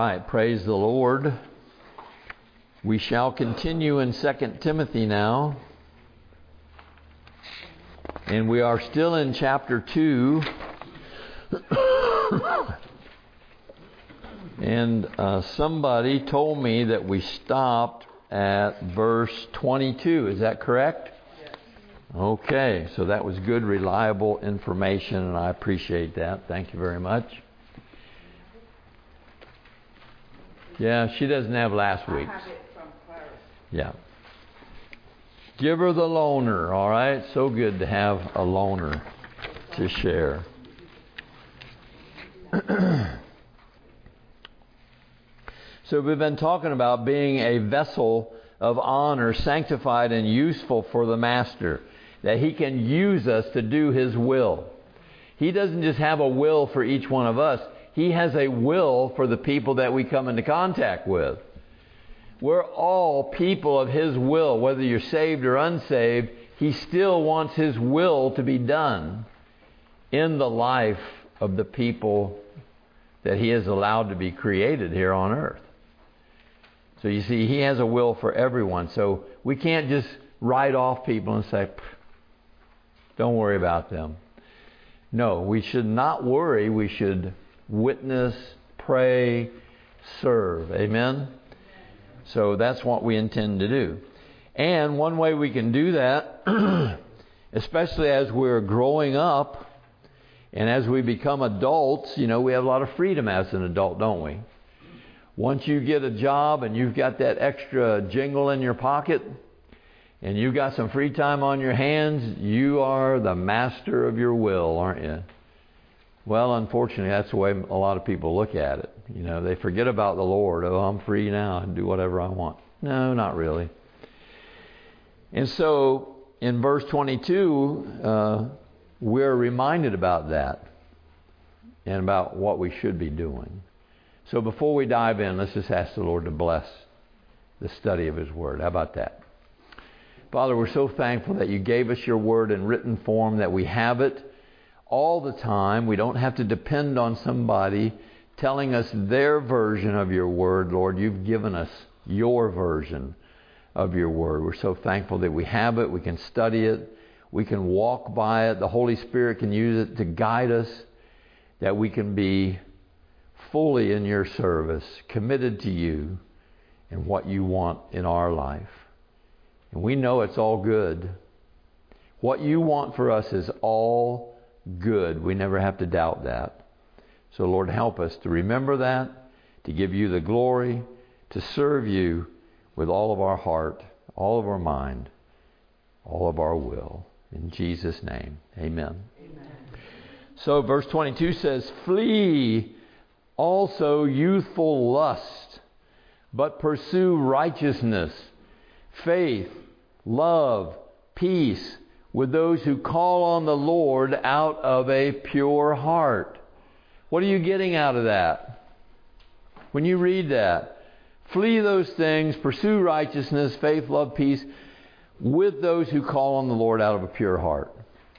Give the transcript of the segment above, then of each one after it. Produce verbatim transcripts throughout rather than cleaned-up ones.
right, praise the Lord. We shall continue in Second Timothy now. And we are still in chapter two. And uh, somebody told me that we stopped at verse twenty-two. Is that correct? Yes. Okay, so that was good, reliable information, and I appreciate that. Thank you very much. Yeah, she doesn't have last week's. I have it from Clarice. Yeah. Give her the loaner, all right? So good to have a loaner to share. So we've been talking about being a vessel of honor, sanctified and useful for the Master, that He can use us to do His will. He doesn't just have a will for each one of us. He has a will for the people that we come into contact with. We're all people of His will. Whether you're saved or unsaved, He still wants His will to be done in the life of the people that He has allowed to be created here on earth. So you see, He has a will for everyone. So we can't just write off people and say, don't worry about them. No, we should not worry. We should witness, pray, serve. Amen? So that's what we intend to do. And one way we can do that, especially as we're growing up and as we become adults, you know, we have a lot of freedom as an adult, don't we? Once you get a job and you've got that extra jingle in your pocket and you've got some free time on your hands, you are the master of your will, aren't you? Well, unfortunately, that's the way a lot of people look at it. You know, they forget about the Lord. Oh, I'm free now. I can do whatever I want. No, not really. And so, in verse twenty-two, uh, we're reminded about that and about what we should be doing. So before we dive in, let's just ask the Lord to bless the study of His Word. How about that? Father, we're so thankful that You gave us Your Word in written form, that we have it all the time. We don't have to depend on somebody telling us their version of Your Word, Lord. You've given us Your version of Your Word. We're so thankful that we have it. We can study it. We can walk by it. The Holy Spirit can use it to guide us, that we can be fully in Your service, committed to You and what You want in our life. And we know it's all good. What You want for us is all good. We never have to doubt that. So Lord, help us to remember that, to give You the glory, to serve You with all of our heart, all of our mind, all of our will. In Jesus' name, amen. Amen. So verse twenty-two says, flee also youthful lust, but pursue righteousness, faith, love, peace, with those who call on the Lord out of a pure heart. What are you getting out of that? When you read that, flee those things, pursue righteousness, faith, love, peace, with those who call on the Lord out of a pure heart.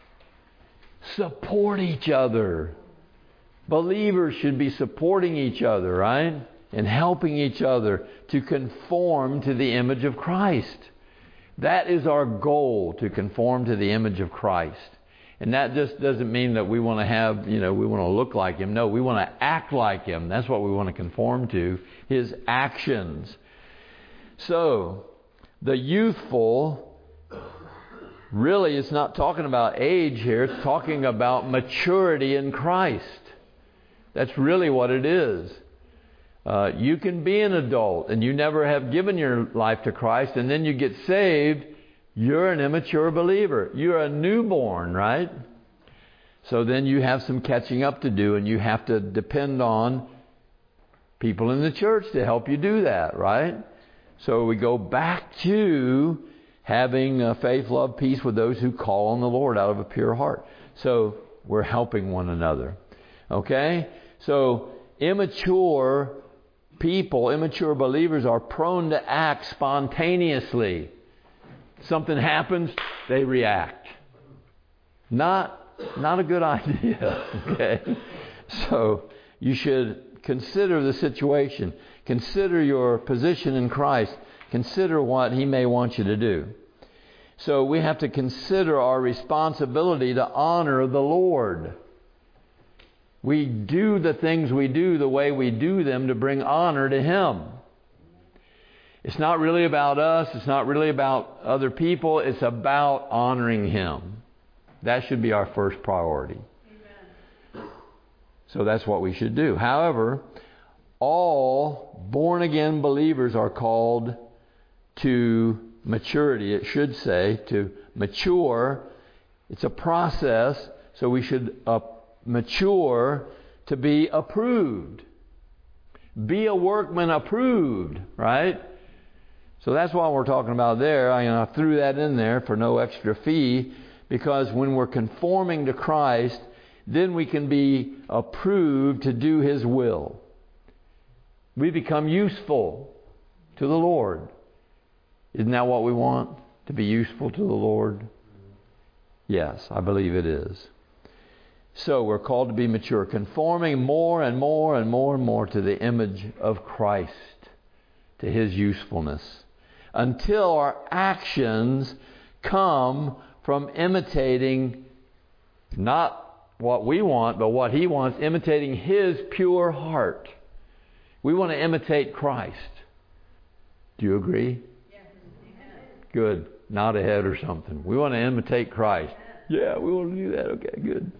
Support each other. Believers should be supporting each other, right? And helping each other to conform to the image of Christ. That is our goal, to conform to the image of Christ. And that just doesn't mean that we want to have, you know, we want to look like Him. No, we want to act like Him. That's what we want to conform to, His actions. So, the youthful, really, it's not talking about age here. It's talking about maturity in Christ. That's really what it is. Uh, you can be an adult and you never have given your life to Christ, and then you get saved. You're an immature believer. You're a newborn, right? So then you have some catching up to do, and you have to depend on people in the church to help you do that, right? So we go back to having uh, faith, love, peace with those who call on the Lord out of a pure heart. So we're helping one another. Okay? So immature people, immature believers are prone to act spontaneously. Something happens, they react. Not, not a good idea. Okay? So you should consider the situation. Consider your position in Christ. Consider what He may want you to do. So we have to consider our responsibility to honor the Lord. We do the things we do the way we do them to bring honor to Him. It's not really about us. It's not really about other people. It's about honoring Him. That should be our first priority. Amen. So that's what we should do. However, all born-again believers are called to maturity. It should say to mature. It's a process. So we should uh, mature to be approved. Be a workman approved, right? So that's what we're talking about there. I, you know, I threw that in there for no extra fee, because when we're conforming to Christ, then we can be approved to do His will. We become useful to the Lord. Isn't that what we want? To be useful to the Lord? Yes, I believe it is. So we're called to be mature, conforming more and more and more and more to the image of Christ, to His usefulness, until our actions come from imitating not what we want, but what He wants, imitating His pure heart. We want to imitate Christ. Do you agree? Yes. Good. Nod a head or something. We want to imitate Christ. Yeah, we want to do that. Okay, good.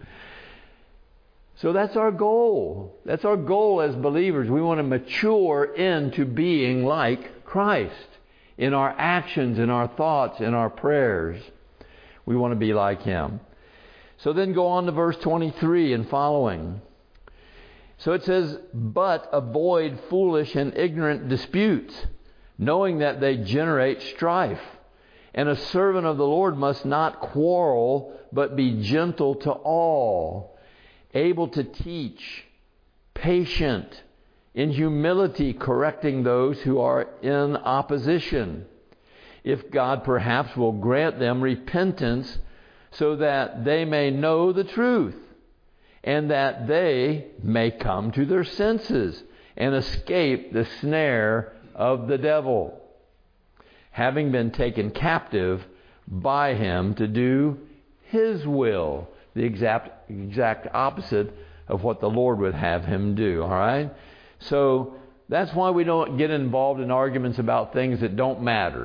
So that's our goal. That's our goal as believers. We want to mature into being like Christ. In our actions, in our thoughts, in our prayers. We want to be like Him. So then go on to verse twenty-three and following. So it says, but avoid foolish and ignorant disputes, knowing that they generate strife. And a servant of the Lord must not quarrel, but be gentle to all, able to teach, patient, in humility correcting those who are in opposition, if God perhaps will grant them repentance, so that they may know the truth, and that they may come to their senses and escape the snare of the devil, having been taken captive by him to do His will, the exact exact opposite of what the Lord would have him do. All right? So that's why we don't get involved in arguments about things that don't matter.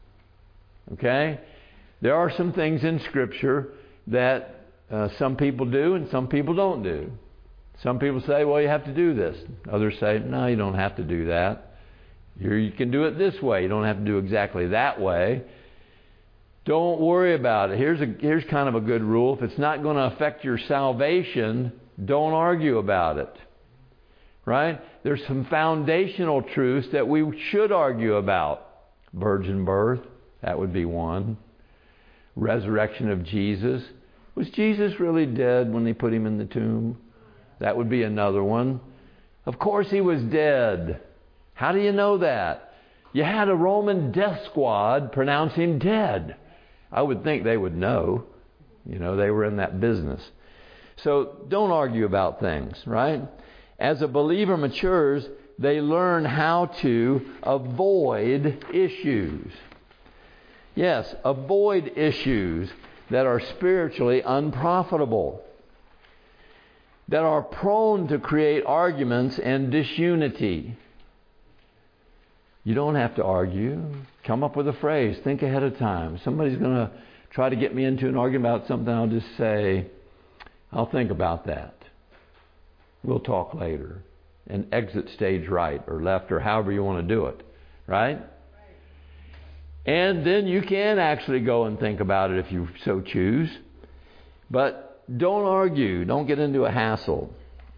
Okay? There are some things in Scripture that uh, some people do and some people don't do. Some people say, well, you have to do this. Others say, no, you don't have to do that. You're, you can do it this way. You don't have to do exactly that way. Don't worry about it. Here's a here's kind of a good rule. If it's not going to affect your salvation, don't argue about it. Right? There's some foundational truths that we should argue about. Virgin birth, that would be one. Resurrection of Jesus. Was Jesus really dead when they put Him in the tomb? That would be another one. Of course He was dead. How do you know that? You had a Roman death squad pronounce Him dead. I would think they would know. You know, they were in that business. So don't argue about things, right? As a believer matures, they learn how to avoid issues. Yes, avoid issues that are spiritually unprofitable, that are prone to create arguments and disunity. You don't have to argue. Come up with a phrase. Think ahead of time. Somebody's going to try to get me into an argument about something. I'll just say, I'll think about that. We'll talk later. And exit stage right or left or however you want to do it. Right? Right. And then you can actually go and think about it if you so choose. But don't argue. Don't get into a hassle.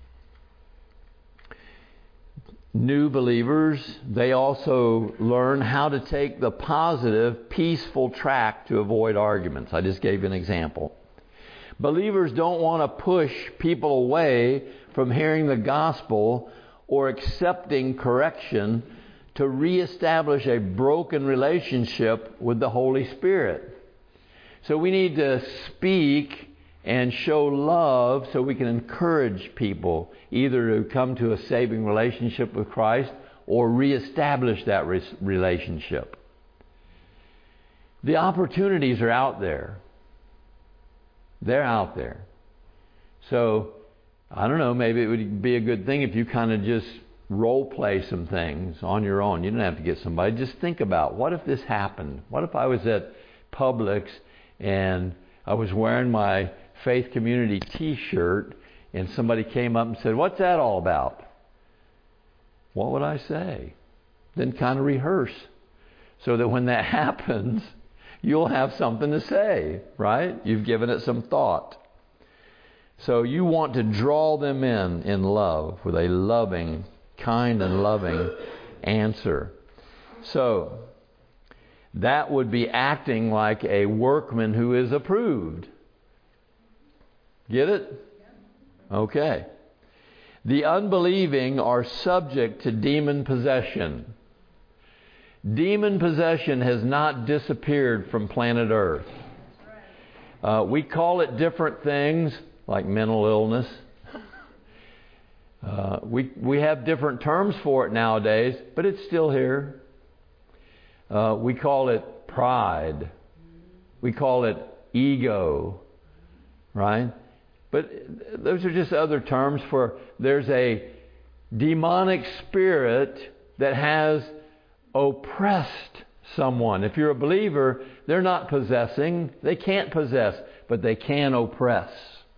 New believers, they also learn how to take the positive, peaceful track to avoid arguments. I just gave you an example. Believers don't want to push people away from hearing the gospel or accepting correction to reestablish a broken relationship with the Holy Spirit. So we need to speak and show love so we can encourage people either to come to a saving relationship with Christ or reestablish that re- relationship. The opportunities are out there. They're out there. So, I don't know, maybe it would be a good thing if you kind of just role play some things on your own. You don't have to get somebody. Just think about, what if this happened? What if I was at Publix and I was wearing my Faith Community t-shirt and somebody came up and said, "What's that all about?" What would I say? Then kind of rehearse so that when that happens, you'll have something to say, right? You've given it some thought. So you want to draw them in in love with a loving, kind and loving answer. So that would be acting like a workman who is approved. Get it? Okay. The unbelieving are subject to demon possession. Demon possession has not disappeared from planet Earth. Uh, we call it different things, like mental illness. Uh, we we have different terms for it nowadays, but it's still here. Uh, we call it pride. We call it ego, right? But those are just other terms for there's a demonic spirit that has oppressed someone. If you're a believer, they're not possessing. They can't possess, but they can oppress.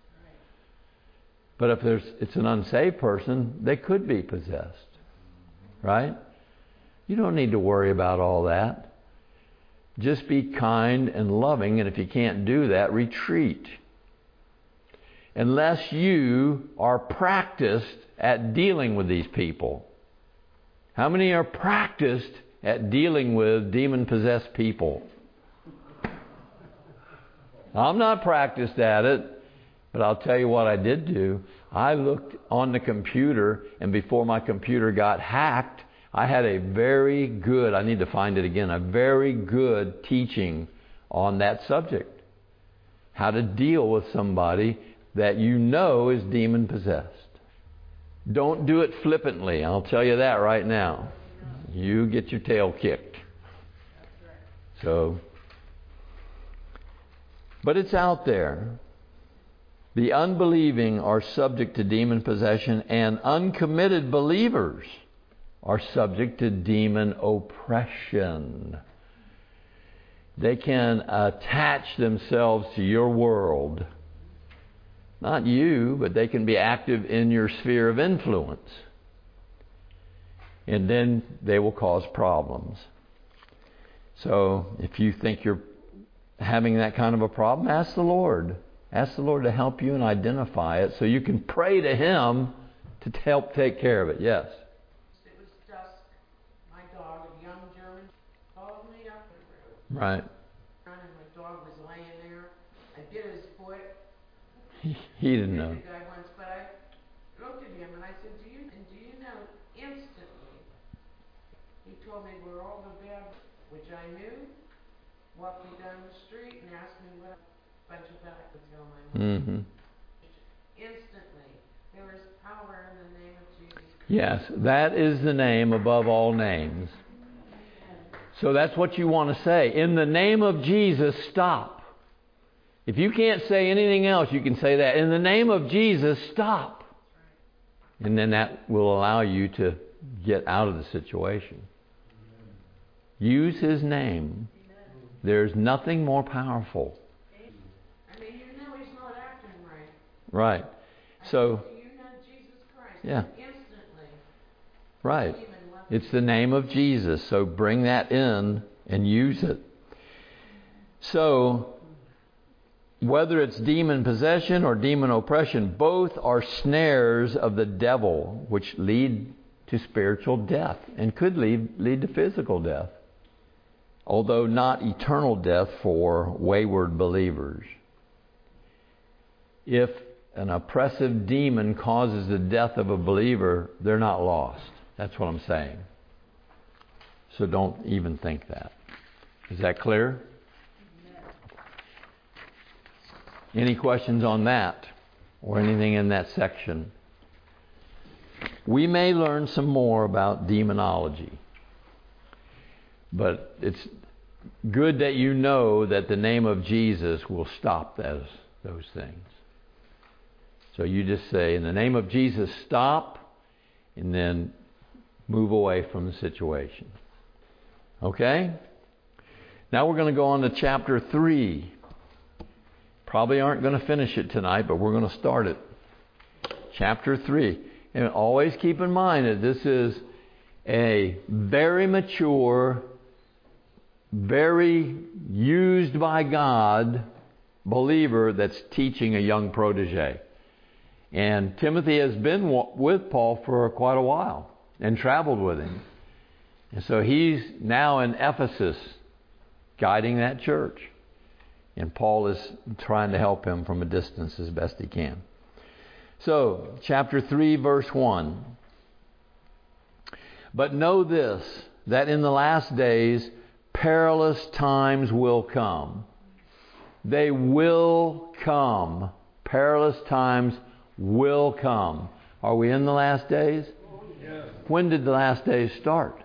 But if there's it's an unsaved person, they could be possessed. Right? You don't need to worry about all that. Just be kind and loving, and if you can't do that, retreat. Unless you are practiced at dealing with these people. How many are practiced at dealing with demon-possessed people? I'm not practiced at it, but I'll tell you what I did do. I looked on the computer, and before my computer got hacked, I had a very good, I need to find it again, a very good teaching on that subject. How to deal with somebody that you know is demon-possessed. Don't do it flippantly. I'll tell you that right now. You get your tail kicked. So, but it's out there. The unbelieving are subject to demon possession, and uncommitted believers are subject to demon oppression. They can attach themselves to your world. Not you, but they can be active in your sphere of influence. And then they will cause problems. So if you think you're having that kind of a problem, ask the Lord. Ask the Lord to help you and identify it so you can pray to Him to help take care of it. Yes? It was dusk. My dog, a young German, followed me up the road. Right. And my dog was laying there. I bit his foot. He, he didn't know. The guy once, but I looked at him and I said, "Do you and do you know?" Instantly, he told me where all the bad, which I knew, walked me down the street and asked me what a bunch of that was going on. Mm-hmm. Instantly, there is power in the name of Jesus Christ. Yes, that is the name above all names. So that's what you want to say. In the name of Jesus, stop. If you can't say anything else, you can say that. In the name of Jesus, stop. And then that will allow you to get out of the situation. Use His name. There's nothing more powerful. I mean, you know he's not acting right. Right. So, you know Jesus Christ. Yeah. Instantly. Right. It's the name of Jesus. So bring that in and use it. So, whether it's demon possession or demon oppression, both are snares of the devil which lead to spiritual death and could lead, lead to physical death, although not eternal death for wayward believers. If an oppressive demon causes the death of a believer, they're not lost. That's what I'm saying. So don't even think that. Is that clear? Any questions on that or anything in that section? We may learn some more about demonology, but it's good that you know that the name of Jesus will stop those, those things. So you just say, in the name of Jesus, stop, and then move away from the situation. Okay? Now we're going to go on to chapter three. Probably aren't going to finish it tonight, but we're going to start it. Chapter three. And always keep in mind that this is a very mature, very used by God believer that's teaching a young protege. And Timothy has been with Paul for quite a while and traveled with him. And so he's now in Ephesus guiding that church. And Paul is trying to help him from a distance as best he can. So, chapter three, verse one. But know this, that in the last days perilous times will come. They will come. Perilous times will come. Are we in the last days? Yes. When did the last days start?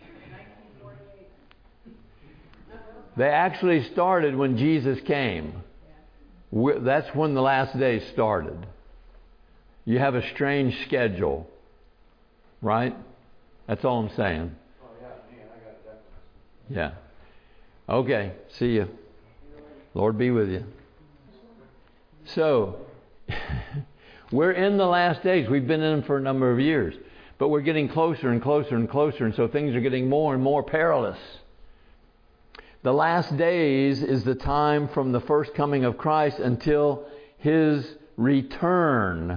They actually started when Jesus came. That's when the last days started. You have a strange schedule, right? That's all I'm saying. Oh, yeah, man, I got that. Yeah. Okay, see you. Lord be with you. So, we're in the last days. We've been in them for a number of years. But we're getting closer and closer and closer, and so things are getting more and more perilous. The last days is the time from the first coming of Christ until His return.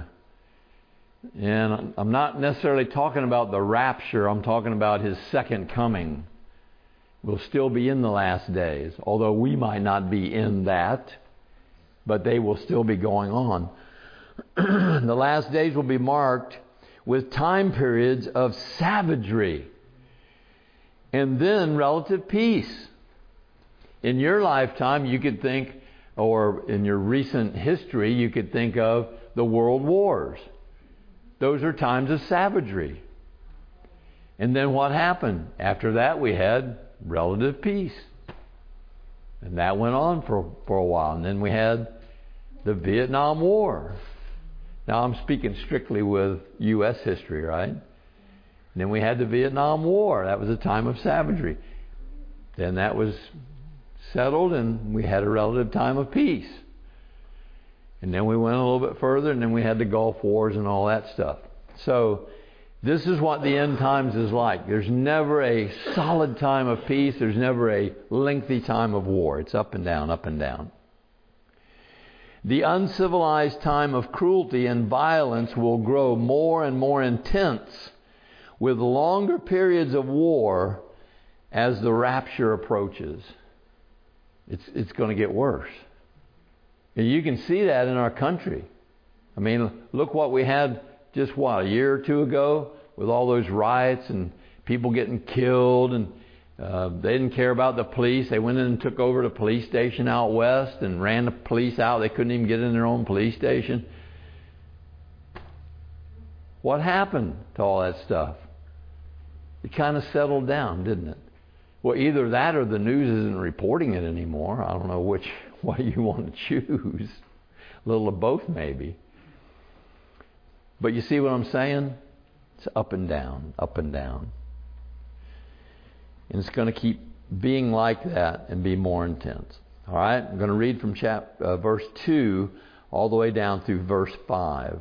And I'm not necessarily talking about the rapture. I'm talking about His second coming. We'll still be in the last days, although we might not be in that, but they will still be going on. The last days will be marked with time periods of savagery and then relative peace. In your lifetime, you could think, or in your recent history, you could think of the world wars. Those are times of savagery. And then what happened? After that, we had relative peace. And that went on for, for a while. And then we had the Vietnam War. Now, I'm speaking strictly with U S history, right? And then we had the Vietnam War. That was a time of savagery. Then that was settled, and we had a relative time of peace. And then we went a little bit further, and then we had the Gulf Wars and all that stuff. So this is what the end times is like. There's never a solid time of peace. There's never a lengthy time of war. It's up and down, up and down. The uncivilized time of cruelty and violence will grow more and more intense with longer periods of war as the rapture approaches. It's, it's going to get worse. And you can see that in our country. I mean, look what we had just, what, a year or two ago with all those riots and people getting killed, and uh, they didn't care about the police. They went in and took over the police station out west and ran the police out. They couldn't even get in their own police station. What happened to all that stuff? It kind of settled down, didn't it? Well, either that or the news isn't reporting it anymore. I don't know which what you want to choose. A little of both, maybe. But you see what I'm saying? It's up and down, up and down. And it's going to keep being like that and be more intense. All right? I'm going to read from chap, uh, verse two all the way down through verse five.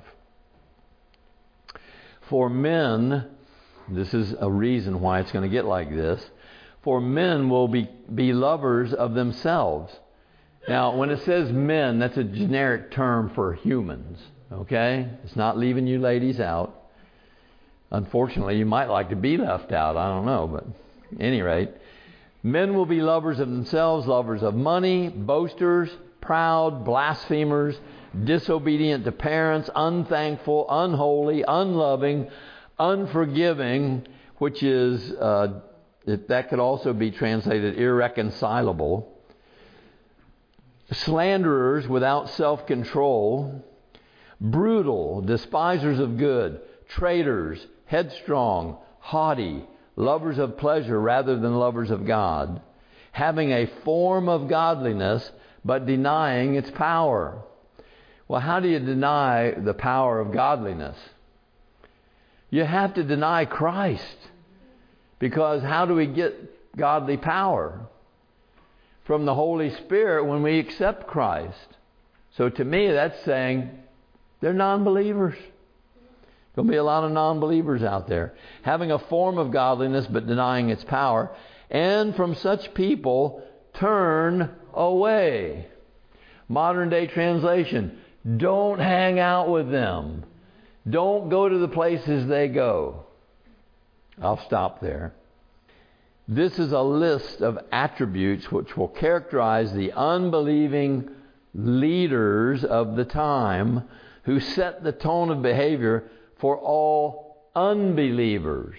For men, this is a reason why it's going to get like this. For men will be, be lovers of themselves. Now, when it says men, that's a generic term for humans. Okay? It's not leaving you ladies out. Unfortunately, you might like to be left out. I don't know. But at any rate, men will be lovers of themselves, lovers of money, boasters, proud, blasphemers, disobedient to parents, unthankful, unholy, unloving, unforgiving, which is... Uh, It, that could also be translated irreconcilable, slanderers without self-control, brutal, despisers of good, traitors, headstrong, haughty, lovers of pleasure rather than lovers of God, having a form of godliness but denying its power. Well, how do you deny the power of godliness? You have to deny Christ. Because how do we get godly power? From the Holy Spirit when we accept Christ. So to me, that's saying they're non-believers. There'll be a lot of non-believers out there. Having a form of godliness but denying its power. And from such people, turn away. Modern day translation, don't hang out with them. Don't go to the places they go. I'll stop there. This is a list of attributes which will characterize the unbelieving leaders of the time who set the tone of behavior for all unbelievers.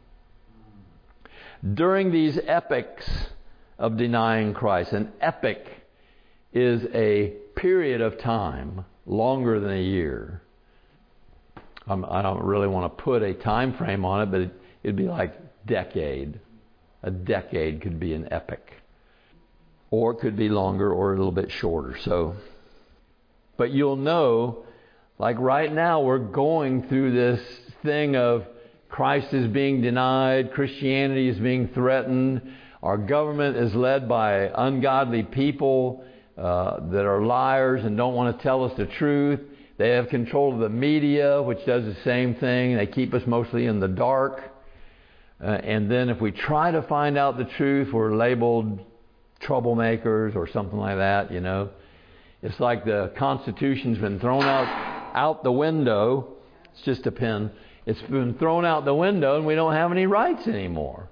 During these epochs of denying Christ, an epoch is a period of time longer than a year. I'm, I don't really want to put a time frame on it, but it, it'd be like decade. A decade could be an epoch. Or it could be longer or a little bit shorter. So, but you'll know, like right now we're going through this thing of Christ is being denied, Christianity is being threatened, our government is led by ungodly people uh, that are liars and don't want to tell us the truth. They have control of the media, which does the same thing. They keep us mostly in the dark. Uh, and then if we try to find out the truth, we're labeled troublemakers or something like that, you know. It's like the Constitution's been thrown out, out the window. It's just a pen. It's been thrown out the window and we don't have any rights anymore.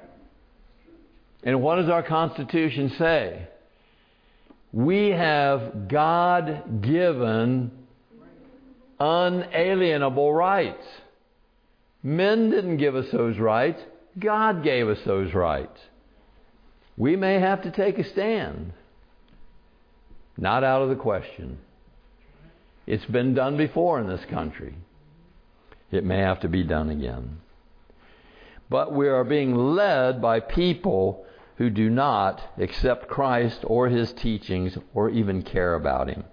And what does our Constitution say? We have God-given unalienable rights. Men didn't give us those rights. God gave us those rights. We may have to take a stand. Not out of the question. It's been done before in this country. It may have to be done again. But we are being led by people who do not accept Christ or His teachings or even care about Him.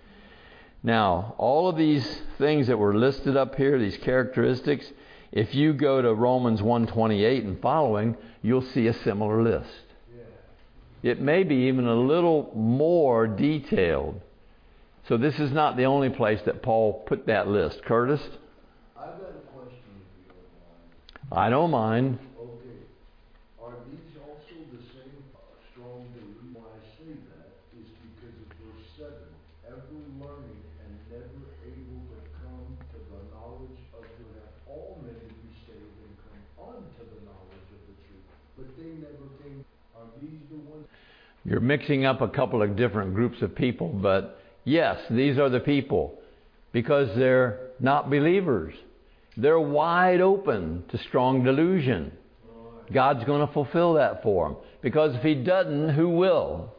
Now, all of these things that were listed up here, these characteristics, if you go to Romans one twenty-eight and following, you'll see a similar list. It may be even a little more detailed. So this is not the only place that Paul put that list. Curtis? I've got a question if you don't mind. I don't mind. Okay. Are these also the same strong belief? Why I say that is because of verse seven. Ever learning and never able to come to the knowledge of the that all men be saved and come unto the knowledge of the truth. But they never came. Are these the ones? You're mixing up a couple of different groups of people, but yes, these are the people because they're not believers. They're wide open to strong delusion. God's going to fulfill that for them. Because if He doesn't, who will?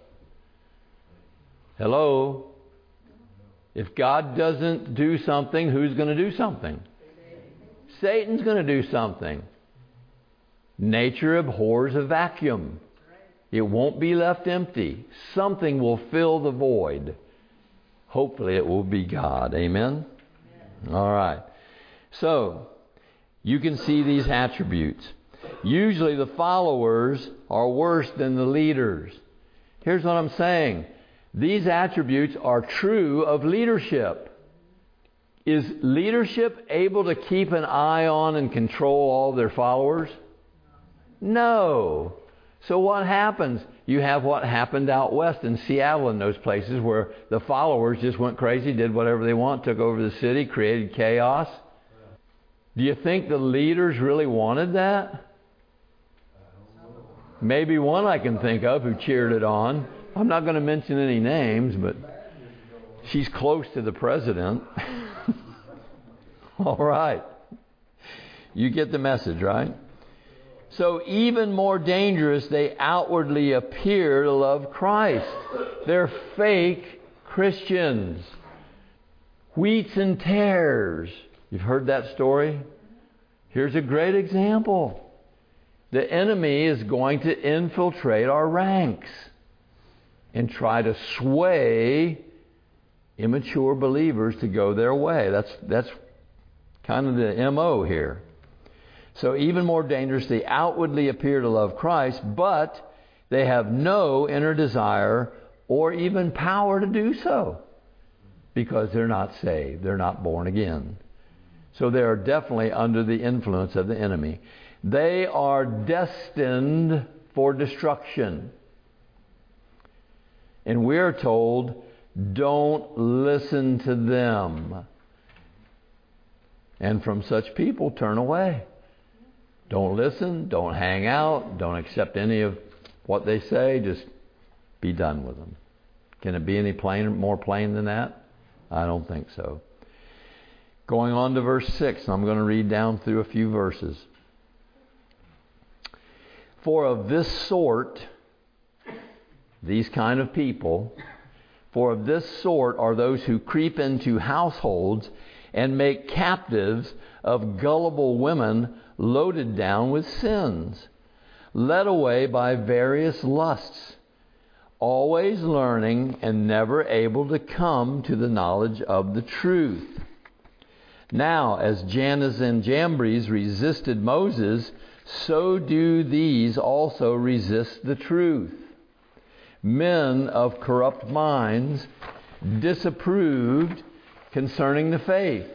Hello? If God doesn't do something, who's going to do something? Satan's going to do something. Nature abhors a vacuum. It won't be left empty. Something will fill the void. Hopefully it will be God. Amen? Amen. All right. So, you can see these attributes. Usually the followers are worse than the leaders. Here's what I'm saying. These attributes are true of leadership. Is leadership able to keep an eye on and control all their followers? No. So what happens? You have what happened out west in Seattle and those places where the followers just went crazy, did whatever they want, took over the city, created chaos. Do you think the leaders really wanted that? Maybe one I can think of who cheered it on. I'm not going to mention any names, but she's close to the president. All right. You get the message, right? So even more dangerous, they outwardly appear to love Christ. They're fake Christians. Wheats and tares. You've heard that story? Here's a great example. The enemy is going to infiltrate our ranks and try to sway immature believers to go their way. That's, that's kind of the M O here. So even more dangerous, they outwardly appear to love Christ, but they have no inner desire or even power to do so because they're not saved. They're not born again. So they are definitely under the influence of the enemy. They are destined for destruction. And we're told, don't listen to them. And from such people, turn away. Don't listen, don't hang out, don't accept any of what they say, just be done with them. Can it be any plain, more plain than that? I don't think so. Going on to verse six, I'm going to read down through a few verses. For of this sort, these kind of people, for of this sort are those who creep into households and make captives of gullible women loaded down with sins, led away by various lusts, always learning and never able to come to the knowledge of the truth. Now, as Jannes and Jambres resisted Moses, so do these also resist the truth. Men of corrupt minds, disapproved concerning the faith.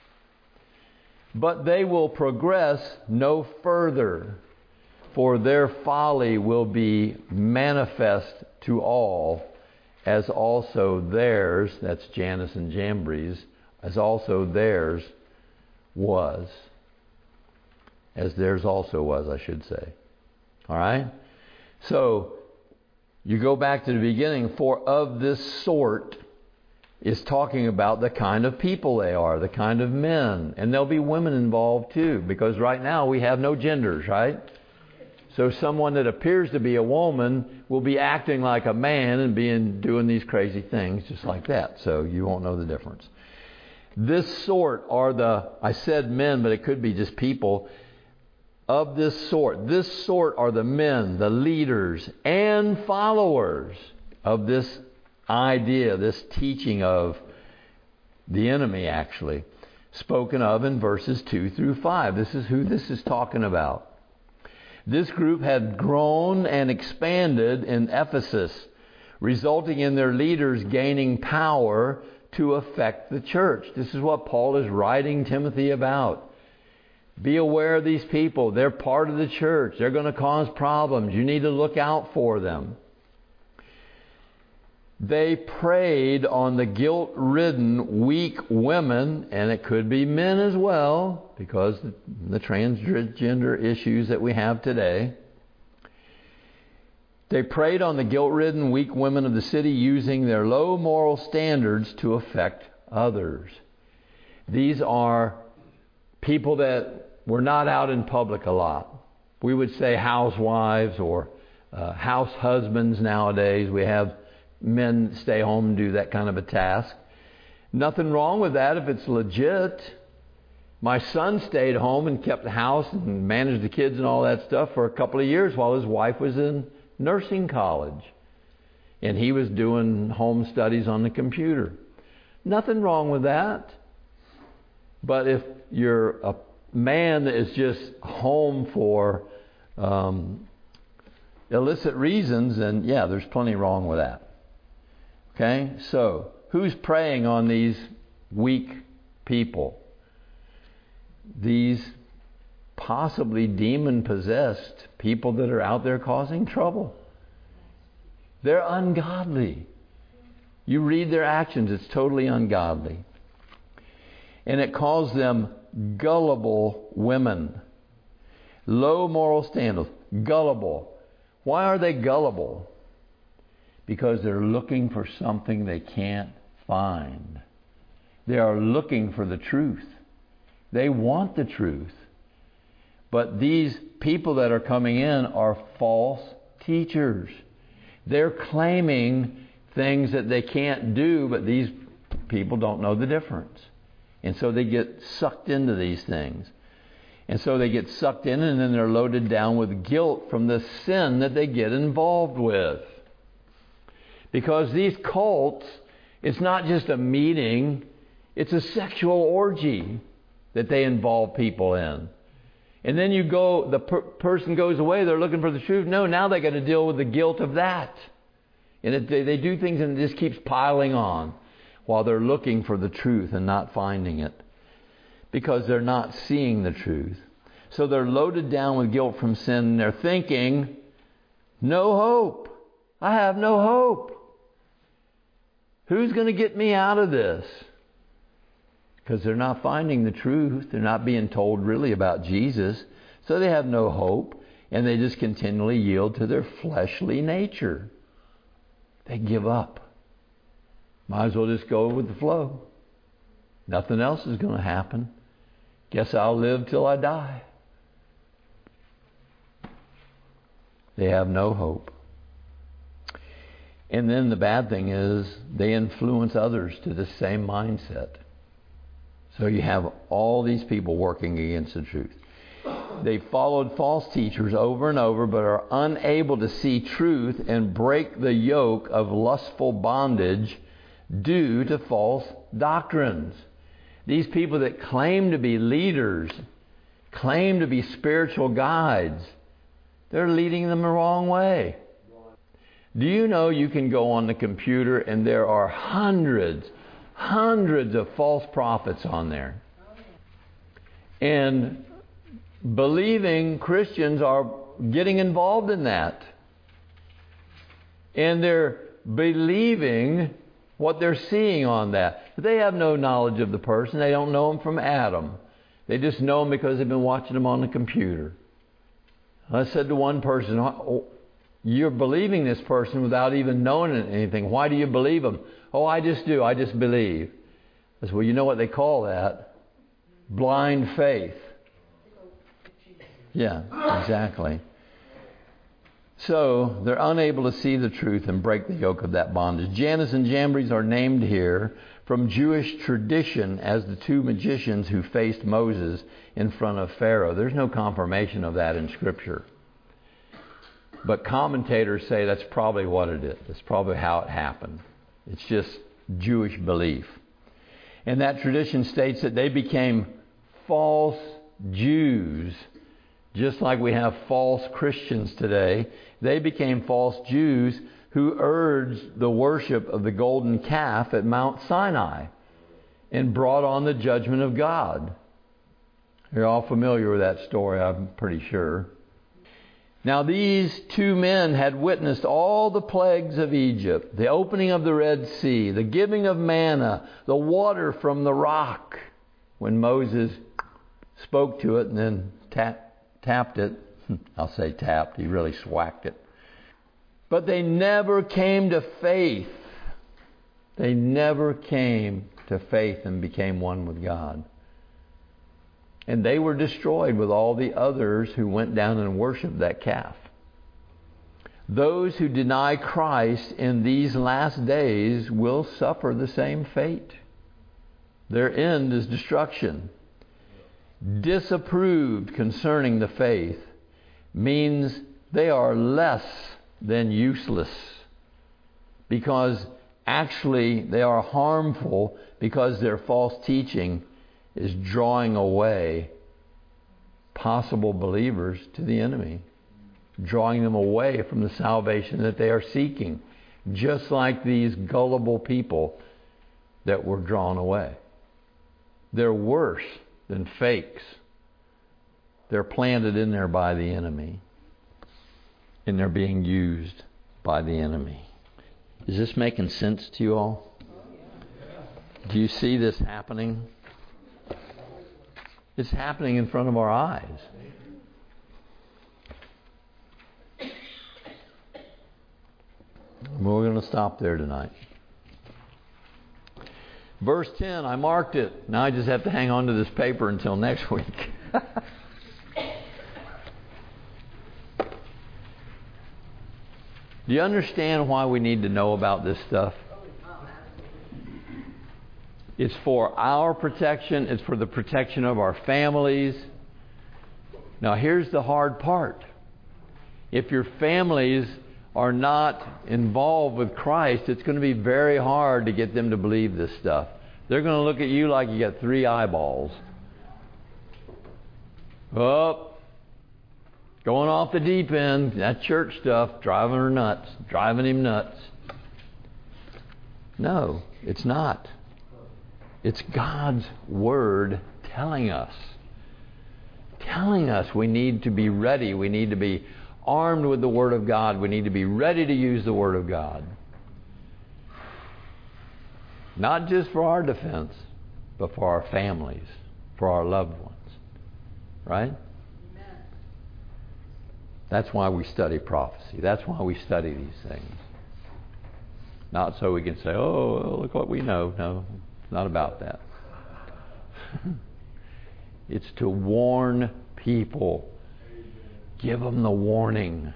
But they will progress no further, for their folly will be manifest to all, as also theirs, that's Jannes and Jambres, as also theirs was. As theirs also was, I should say. All right? So, you go back to the beginning, for of this sort is talking about the kind of people they are, the kind of men. And there'll be women involved too, because right now we have no genders, right? So someone that appears to be a woman will be acting like a man and being doing these crazy things just like that. So you won't know the difference. This sort are the, I said men, but it could be just people. Of this sort, this sort are the men, the leaders, and followers of this idea, this teaching of the enemy, actually, spoken of in verses two through five. This is who this is talking about. This group had grown and expanded in Ephesus, resulting in their leaders gaining power to affect the church. This is what Paul is writing Timothy about. Be aware of these people. They're part of the church. They're going to cause problems. You need to look out for them. They preyed on the guilt-ridden, weak women, and it could be men as well, because the transgender issues that we have today. They preyed on the guilt-ridden, weak women of the city, using their low moral standards to affect others. These are people that were not out in public a lot. We would say housewives or uh, house husbands nowadays. We have men stay home and do that kind of a task. Nothing wrong with that if it's legit. My son stayed home and kept the house and managed the kids and all that stuff for a couple of years while his wife was in nursing college. And he was doing home studies on the computer. Nothing wrong with that. But if you're a man that is just home for um, illicit reasons, then yeah, there's plenty wrong with that. Okay, so who's preying on these weak people? These possibly demon-possessed people that are out there causing trouble. They're ungodly. You read their actions, it's totally ungodly. And it calls them gullible women. Low moral standards. Gullible. Why are they gullible? Because they're looking for something they can't find. They are looking for the truth. They want the truth. But these people that are coming in are false teachers. They're claiming things that they can't do, but these people don't know the difference. And so they get sucked into these things. And so they get sucked in, and then they're loaded down with guilt from the sin that they get involved with. Because these cults, it's not just a meeting, it's a sexual orgy that they involve people in. And then you go, the per- person goes away, they're looking for the truth. No, now they got to deal with the guilt of that. And it, they, they do things and it just keeps piling on while they're looking for the truth and not finding it. Because they're not seeing the truth. So they're loaded down with guilt from sin, and they're thinking, no hope. I have no hope. Who's going to get me out of this? Because they're not finding the truth. They're not being told really about Jesus. So they have no hope. And they just continually yield to their fleshly nature. They give up. Might as well just go with the flow. Nothing else is going to happen. Guess I'll live till I die. They have no hope. And then the bad thing is they influence others to the same mindset. So you have all these people working against the truth. They followed false teachers over and over, but are unable to see truth and break the yoke of lustful bondage due to false doctrines. These people that claim to be leaders, claim to be spiritual guides, they're leading them the wrong way. Do you know you can go on the computer and there are hundreds, hundreds of false prophets on there? And believing Christians are getting involved in that. And they're believing what they're seeing on that. But they have no knowledge of the person. They don't know him from Adam. They just know him because they've been watching him on the computer. I said to one person, oh, you're believing this person without even knowing anything. Why do you believe him? Oh, I just do. I just believe. I said, well, you know what they call that? Blind faith. Yeah, exactly. So they're unable to see the truth and break the yoke of that bondage. Jannes and Jambres are named here from Jewish tradition as the two magicians who faced Moses in front of Pharaoh. There's no confirmation of that in Scripture. But commentators say that's probably what it is. That's probably how it happened. It's just Jewish belief. And that tradition states that they became false Jews. Just like we have false Christians today, they became false Jews who urged the worship of the golden calf at Mount Sinai and brought on the judgment of God. You're all familiar with that story, I'm pretty sure. Now these two men had witnessed all the plagues of Egypt, the opening of the Red Sea, the giving of manna, the water from the rock, when Moses spoke to it and then tapped Tapped it. I'll say tapped. He really swacked it. But they never came to faith. They never came to faith and became one with God. And they were destroyed with all the others who went down and worshiped that calf. Those who deny Christ in these last days will suffer the same fate. Their end is destruction. Disapproved concerning the faith means they are less than useless, because actually they are harmful because their false teaching is drawing away possible believers to the enemy, drawing them away from the salvation that they are seeking, just like these gullible people that were drawn away. They're worse than fakes. They're planted in there by the enemy. And they're being used by the enemy. Is this making sense to you all? Do you see this happening? It's happening in front of our eyes. We're going to stop there tonight. Verse ten, I marked it. Now I just have to hang on to this paper until next week. Do you understand why we need to know about this stuff? It's for our protection. It's for the protection of our families. Now, here's the hard part. If your families are not involved with Christ, it's going to be very hard to get them to believe this stuff. They're going to look at you like you got three eyeballs. Oh, going off the deep end. That church stuff, driving her nuts, driving him nuts. No, it's not. It's God's Word telling us. Telling us we need to be ready. We need to be armed with the Word of God. We need to be ready to use the Word of God. Not just for our defense, but for our families, for our loved ones. Right? Amen. That's why we study prophecy. That's why we study these things. Not so we can say, oh, look what we know. No, it's not about that. It's to warn people. Give them the warning.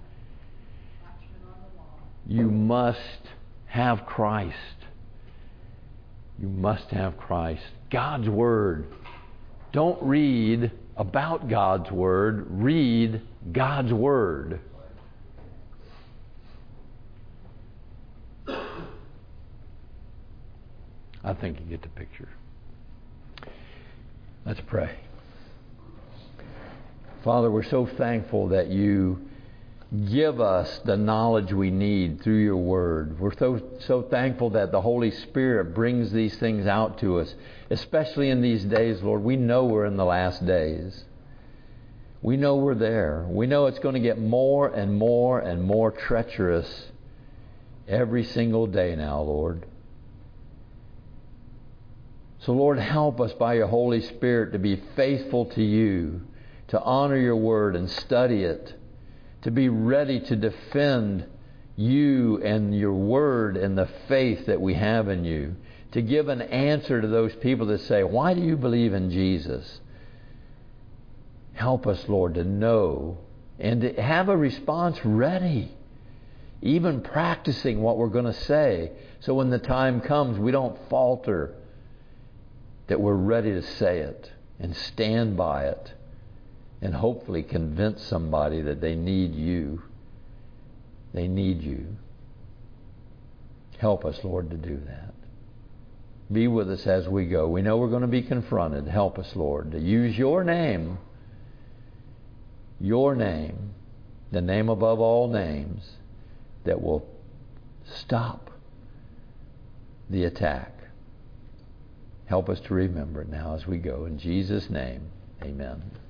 You must have Christ. You must have Christ. God's Word. Don't read about God's Word. Read God's Word. I think you get the picture. Let's pray. Father, we're so thankful that you give us the knowledge we need through your Word. We're so, so thankful that the Holy Spirit brings these things out to us, especially in these days, Lord. We know we're in the last days. We know we're there. We know it's going to get more and more and more treacherous every single day now, Lord. So, Lord, help us by your Holy Spirit to be faithful to you, to honor your Word and study it, to be ready to defend you and your Word and the faith that we have in you, to give an answer to those people that say, why do you believe in Jesus? Help us, Lord, to know and to have a response ready, even practicing what we're going to say, so when the time comes we don't falter, that we're ready to say it and stand by it and hopefully convince somebody that they need you. They need you. Help us, Lord, to do that. Be with us as we go. We know we're going to be confronted. Help us, Lord, to use your name, your name, the name above all names, that will stop the attack. Help us to remember it now as we go. In Jesus' name, amen.